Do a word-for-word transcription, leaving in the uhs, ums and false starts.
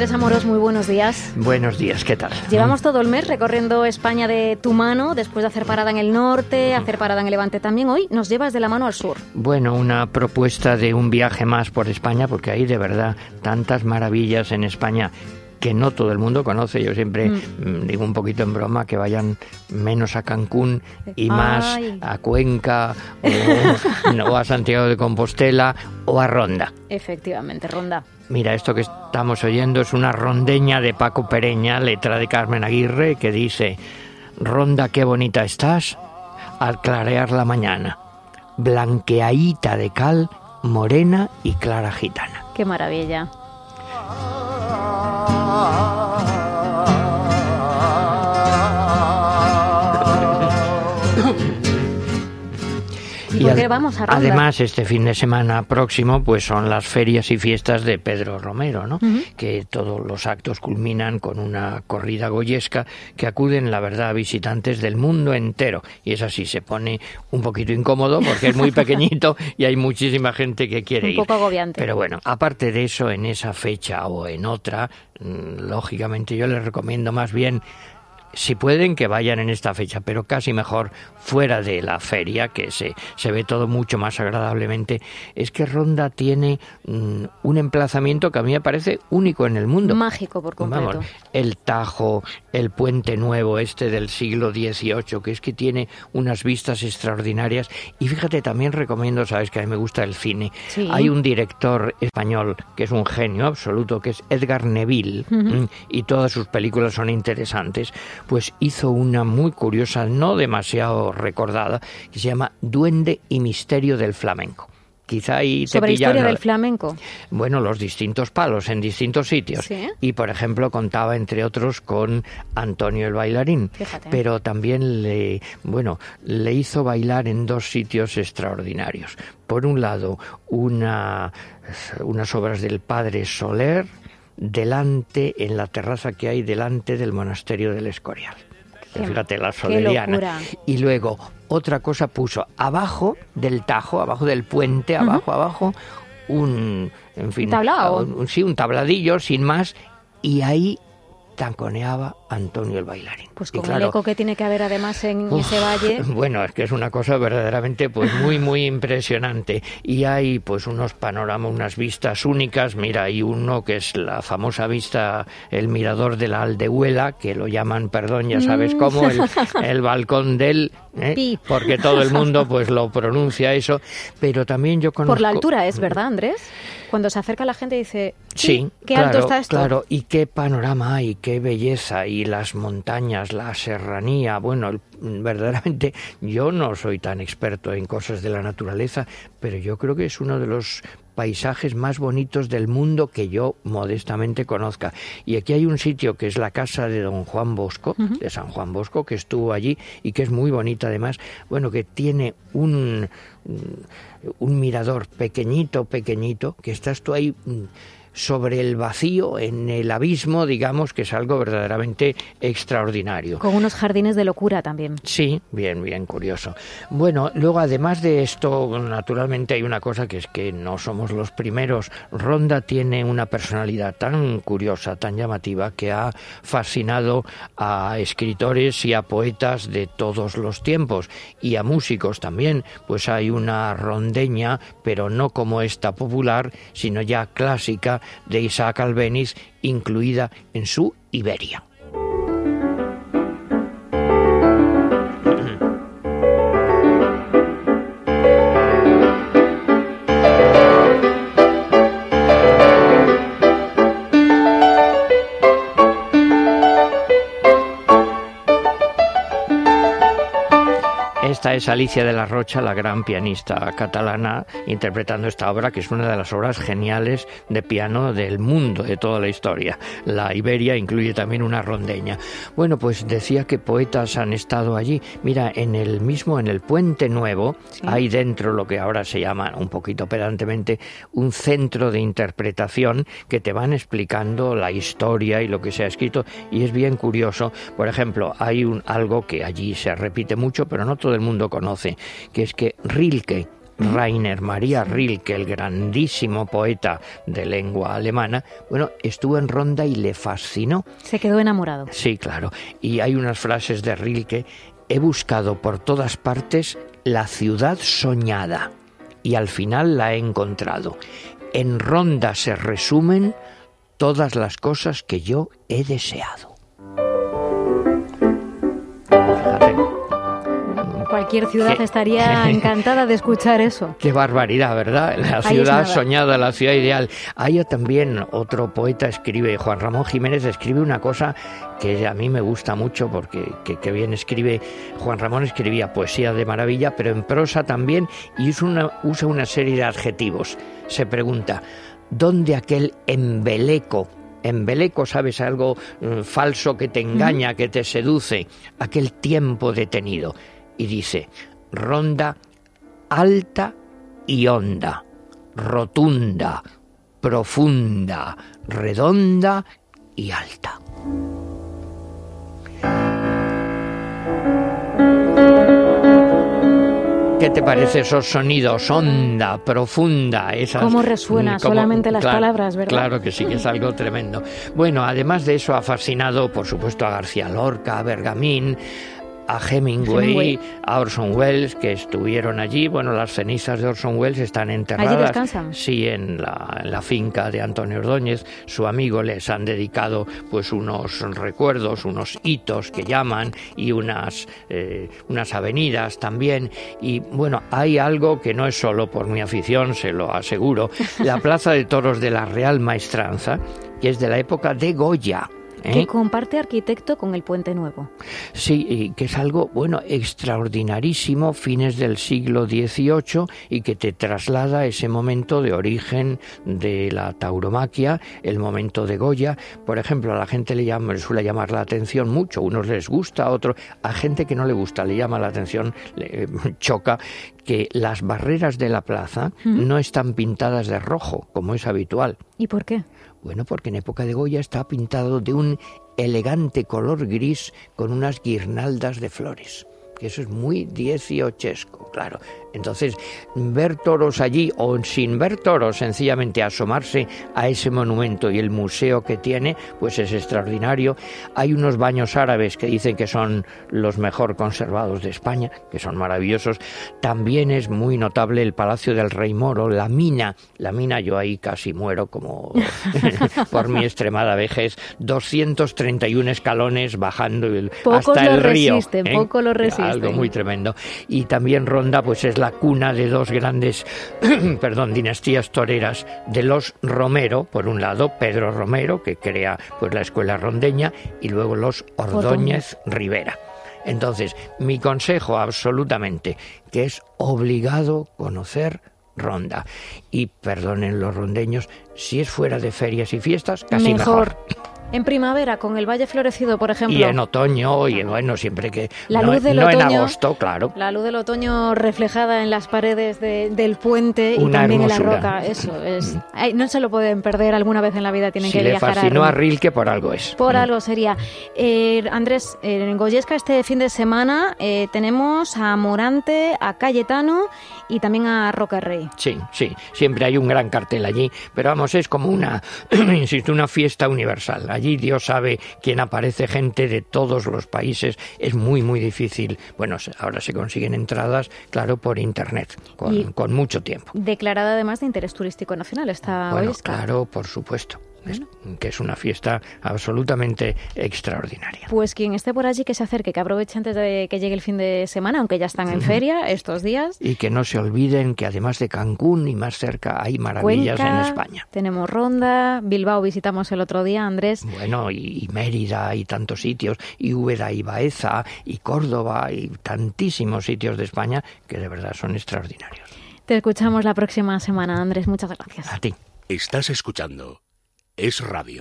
Andrés Amorós, muy buenos días. Buenos días, ¿qué tal? Llevamos todo el mes recorriendo España de tu mano, después de hacer parada en el norte, hacer parada en el Levante también. Hoy nos llevas de la mano al sur. Bueno, una propuesta de un viaje más por España, porque hay de verdad tantas maravillas en España que no todo el mundo conoce. Yo siempre mm. digo un poquito en broma que vayan menos a Cancún y más Ay. a Cuenca o, o a Santiago de Compostela o a Ronda. Efectivamente, Ronda. Mira, esto que estamos oyendo es una rondeña de Paco Pereña, letra de Carmen Aguirre, que dice: Ronda, qué bonita estás al clarear la mañana, blanqueadita de cal, morena y clara gitana. Qué maravilla. ¿Y por qué vamos a Ronda? Además, este fin de semana próximo pues son las ferias y fiestas de Pedro Romero, ¿no? Uh-huh. Que todos los actos culminan con una corrida goyesca que acuden, la verdad, a visitantes del mundo entero. Y es así, se pone un poquito incómodo porque es muy pequeñito y hay muchísima gente que quiere ir. Un poco agobiante. Pero bueno, aparte de eso, en esa fecha o en otra, lógicamente yo les recomiendo más bien, si pueden, que vayan en esta fecha, pero casi mejor fuera de la feria, que se, se ve todo mucho más agradablemente. Es que Ronda tiene mm, un emplazamiento que a mí me parece único en el mundo. Mágico por completo. Vamos, el Tajo, el puente nuevo este del siglo dieciocho, que es que tiene unas vistas extraordinarias. Y fíjate, también recomiendo, sabes que a mí me gusta el cine. Sí. Hay un director español que es un genio absoluto, que es Edgar Neville, uh-huh. y todas sus películas son interesantes. Pues hizo una muy curiosa, no demasiado recordada, que se llama Duende y Misterio del Flamenco. Quizá ahí te ¿Sobre pillaron, historia del flamenco? Bueno, los distintos palos en distintos sitios. ¿Sí? Y, por ejemplo, contaba, entre otros, con Antonio el bailarín. Fíjate. Pero también le, bueno, le hizo bailar en dos sitios extraordinarios. Por un lado, una, unas obras del padre Soler, delante, en la terraza que hay delante del monasterio del Escorial. Qué, Fíjate, la soleriana. Y luego otra cosa puso abajo del Tajo, abajo del puente, abajo, uh-huh. abajo, un, en fin, ¿Un tablao? Un, sí, un tabladillo, sin más, y ahí tanconeaba Antonio el bailarín. Pues con claro, el eco que tiene que haber además en uf, ese valle. Bueno, es que es una cosa verdaderamente pues muy muy impresionante, y hay pues unos panoramas, unas vistas únicas. Mira, hay uno que es la famosa vista, el mirador de la Aldehuela, que lo llaman, perdón, ya sabes cómo, el, el balcón del, ¿eh? porque todo el mundo pues lo pronuncia eso, pero también yo conozco... Por la altura es, ¿verdad, Andrés? Cuando se acerca la gente dice, sí, ¿qué claro, alto está esto? Claro, y qué panorama hay, qué belleza, y las montañas, la serranía. Bueno, el, verdaderamente yo no soy tan experto en cosas de la naturaleza, pero yo creo que es uno de los paisajes más bonitos del mundo que yo modestamente conozca. Y aquí hay un sitio que es la casa de don Juan Bosco, uh-huh. de San Juan Bosco, que estuvo allí y que es muy bonita además. Bueno, que tiene un, un mirador pequeñito, pequeñito, que estás tú ahí sobre el vacío, en el abismo, digamos, que es algo verdaderamente extraordinario. Con unos jardines de locura también. Sí, bien, bien curioso. Bueno, luego además de esto, naturalmente hay una cosa, que es que no somos los primeros. Ronda tiene una personalidad tan curiosa, tan llamativa, que ha fascinado a escritores y a poetas de todos los tiempos, y a músicos también. Pues hay una rondeña, pero no como esta popular, sino ya clásica, de Isaac Albéniz, incluida en su Iberia. Esta es Alicia de la Rocha, la gran pianista catalana, interpretando esta obra, que es una de las obras geniales de piano del mundo, de toda la historia. La Iberia incluye también una rondeña. Bueno, pues decía que poetas han estado allí. Mira, en el mismo, en el Puente Nuevo, sí. hay dentro lo que ahora se llama, un poquito pedantemente, un centro de interpretación que te van explicando la historia y lo que se ha escrito, y es bien curioso. Por ejemplo, hay un algo que allí se repite mucho, pero no todo el mundo conoce, que es que Rilke Rainer Maria Rilke, el grandísimo poeta de lengua alemana, bueno, estuvo en Ronda y le fascinó. Se quedó enamorado. Sí, claro. Y hay unas frases de Rilke: he buscado por todas partes la ciudad soñada y al final la he encontrado. En Ronda se resumen todas las cosas que yo he deseado. Fíjate. Cualquier ciudad ¿Qué? estaría encantada de escuchar eso. Qué barbaridad, ¿verdad? La Ahí ciudad soñada, la ciudad ideal. Hay también otro poeta, escribe, Juan Ramón Jiménez, escribe una cosa que a mí me gusta mucho porque que, que bien escribe. Juan Ramón escribía poesía de maravilla, pero en prosa también, y usa una, usa una serie de adjetivos. Se pregunta: ¿dónde aquel embeleco? Embeleco, ¿sabes? Algo eh, falso que te engaña, que te seduce. Aquel tiempo detenido. Y dice: Ronda alta y honda, rotunda, profunda, redonda y alta. ¿Qué te parece esos sonidos? Honda, profunda, esas... ¿Cómo resuena? Cómo, solamente las claro, palabras, ¿verdad? Claro que sí, que es algo tremendo. Bueno, además de eso ha fascinado, por supuesto, a García Lorca, a Bergamín, a Hemingway, Hemingway, a Orson Welles, que estuvieron allí. Bueno, las cenizas de Orson Welles están enterradas. ¿Allí descansan? Sí, en la, en la finca de Antonio Ordóñez. Su amigo les han dedicado pues unos recuerdos, unos hitos que llaman, y unas, eh, unas avenidas también. Y bueno, hay algo que no es solo por mi afición, se lo aseguro. La Plaza de Toros de la Real Maestranza, que es de la época de Goya. ¿Eh? Que comparte arquitecto con el Puente Nuevo. Sí, y que es algo, bueno, extraordinarísimo, fines del siglo dieciocho, y que te traslada a ese momento de origen de la tauromaquia, el momento de Goya. Por ejemplo, a la gente le, llama, le suele llamar la atención mucho, a unos les gusta, a otros, a gente que no le gusta, le llama la atención, le choca, que las barreras de la plaza ¿Mm? no están pintadas de rojo, como es habitual. ¿Y por qué? Bueno, porque en época de Goya está pintado de un elegante color gris con unas guirnaldas de flores, que eso es muy dieciochesco, claro. Entonces, ver toros allí, o sin ver toros, sencillamente asomarse a ese monumento y el museo que tiene, pues es extraordinario. Hay unos baños árabes que dicen que son los mejor conservados de España, que son maravillosos. También es muy notable el Palacio del Rey Moro, la mina. La mina, yo ahí casi muero como por mi extremada vejez. doscientos treinta y uno escalones bajando el, hasta el río. Resisten, ¿eh? Poco lo resisten. Algo muy tremendo. Y también Ronda, pues es la cuna de dos grandes perdón, dinastías toreras, de los Romero, por un lado Pedro Romero, que crea pues la escuela rondeña, y luego los Ordóñez Rivera. Entonces, mi consejo absolutamente, que es obligado conocer Ronda. Y perdonen los rondeños, si es fuera de ferias y fiestas, casi mejor. mejor. En primavera, con el Valle Florecido, por ejemplo. Y en otoño, y bueno, siempre que... La no, luz del no otoño, en agosto, claro. La luz del otoño reflejada en las paredes de, del puente. Una y también hermosura. En la roca. Eso es. Ay, no se lo pueden perder alguna vez en la vida, tienen si que viajar a... Si le fascinó a Rilke, por algo es. Por mm. algo sería. Eh, Andrés, eh, en Goyesca este fin de semana eh, tenemos a Morante, a Cayetano y también a Rocarrey. Sí, sí, siempre hay un gran cartel allí, pero vamos, es como una, insisto, una fiesta universal. Allí Dios sabe quién aparece, gente de todos los países. Es muy, muy difícil. Bueno, ahora se consiguen entradas, claro, por internet, con, con mucho tiempo. Declarada además de interés turístico nacional esta Bueno, Goyesca. Claro, por supuesto. Es, que es una fiesta absolutamente extraordinaria. Pues quien esté por allí que se acerque, que aproveche antes de que llegue el fin de semana, aunque ya están en uh-huh. feria estos días. Y que no se olviden que además de Cancún y más cerca hay maravillas Cuenca, en España. Tenemos Ronda, Bilbao visitamos el otro día, Andrés. Bueno, y, y Mérida y tantos sitios, y Úbeda y Baeza y Córdoba y tantísimos sitios de España que de verdad son extraordinarios. Te escuchamos la próxima semana, Andrés. Muchas gracias. A ti. Estás escuchando Es Radio.